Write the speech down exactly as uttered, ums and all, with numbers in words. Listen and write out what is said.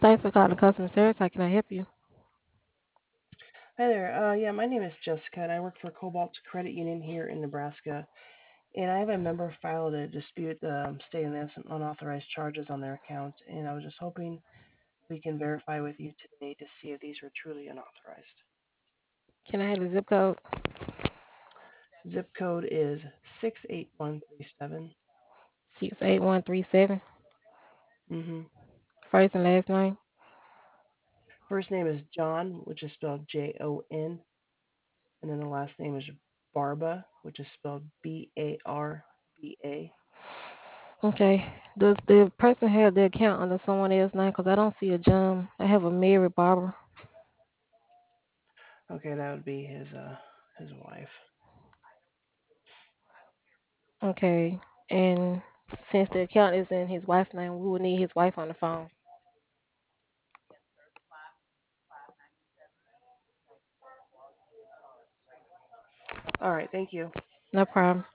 Thanks for calling customer service. How can I help you? Hi there. Uh, yeah, my name is Jessica, and I work for Cobalt Credit Union here in Nebraska. And I have a member filed a dispute um, stating they have some unauthorized charges on their account. And I was just hoping we can verify with you today to see if these were truly unauthorized. Can I have the zip code? Zip code is six eight one three seven. six eight one three seven. Mm-hmm. First and last name. First name is John, which is spelled J O N, and then the last name is Barba, which is spelled B A R B A. Okay. Does the person have the account under someone else's name? Because I don't see a John. I have a Mary Barbara. Okay, that would be his uh his wife. Okay. And since the account is in his wife's name, we will need his wife on the phone. All right, thank you. No problem.